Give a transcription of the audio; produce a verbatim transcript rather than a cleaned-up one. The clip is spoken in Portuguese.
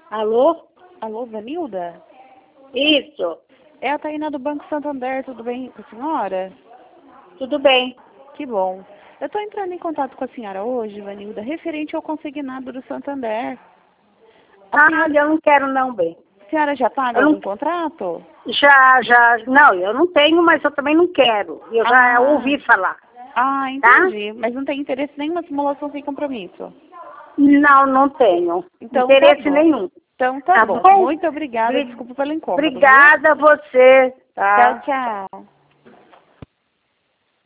Alô? Alô, Vanilda? Isso. É a Taina do Banco Santander, tudo bem com a senhora? Tudo bem. Que bom. Eu estou entrando em contato com a senhora hoje, Vanilda, referente ao consignado do Santander. A Ah, senhora, eu não quero não, bem. a senhora já paga Eu não- algum contrato? Já, já, não, eu não tenho, mas eu também não quero. Eu já Ah. ouvi falar. Ah, entendi. Mas não tem interesse em nenhuma simulação sem compromisso? Não, não tenho. Então Interesse tá bom. nenhum. Então tá, Tá bom. bom? Muito obrigada. Bri- Desculpa pelo incômodo, viu? Obrigada a você, Tchau, tá? tchau.